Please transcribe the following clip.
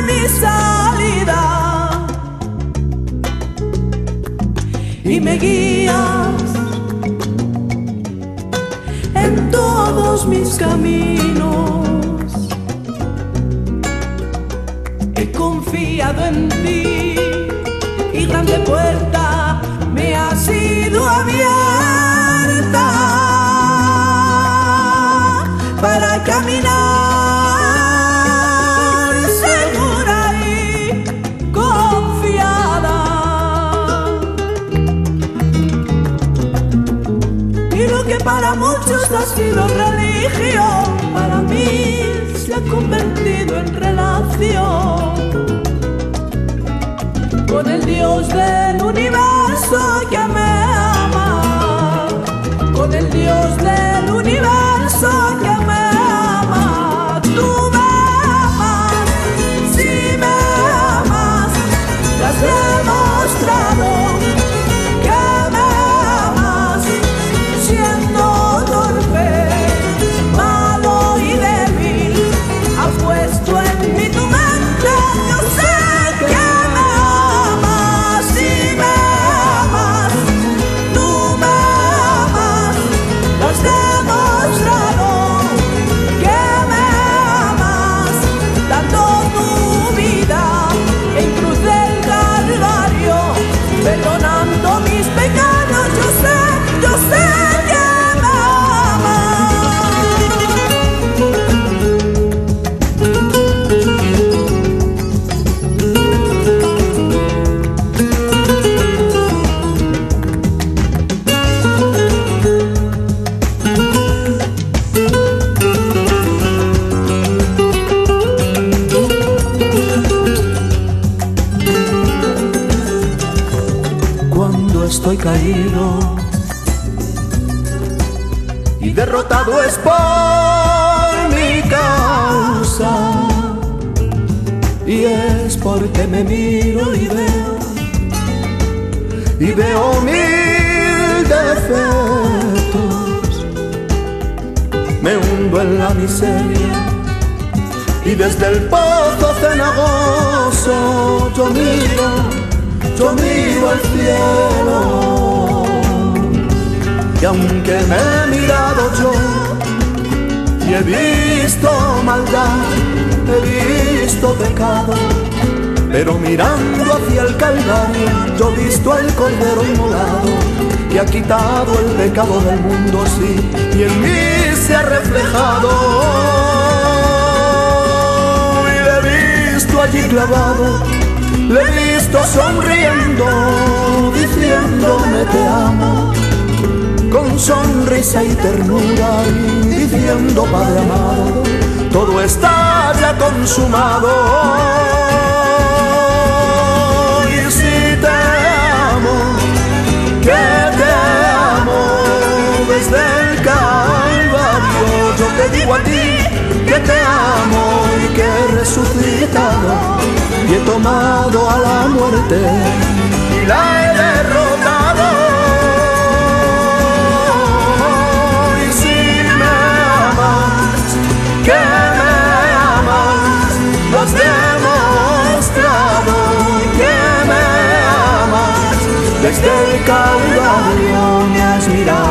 mi salida y me guías en todos mis caminos. He confiado en ti y grande puerta me ha sido abierta para caminar segura y confiada. Y lo que para muchos ha sido religión, para mí se ha convertido en relación con el Dios del universo que me ama, con el Dios del universo que me ama. Tú me amas, si me amas, lo has demostrado que me amas, siendo torpe, malo y débil, has puesto en mí tu mente. Yo sé que me amas, si me amas, tú me amas, lo has demostrado que me amas, dando tu vida en cruz del Calvario, perdonando mis pecados. Yo sé que me cuando estoy caído y derrotado es por mi causa, y es porque me miro y veo mil defectos. Me hundo en la miseria y desde el pozo cenagoso yo miro al cielo. Y aunque me he mirado yo y he visto maldad, he visto pecado, pero mirando hacia el Calvario yo he visto al Cordero inmolado, que ha quitado el pecado del mundo, sí, y en mí se ha reflejado. Y le he visto allí clavado, le he visto sonriendo, diciéndome te amo, con sonrisa y ternura, y diciendo Padre amado, todo está ya consumado. Y si te amo, que te amo desde el Calvario, yo te digo a ti que te amo y que he resucitado y he tomado a la muerte y la he derrotado. Y si me amas, que me amas, lo has demostrado que me amas, desde el Calvario me has mirado.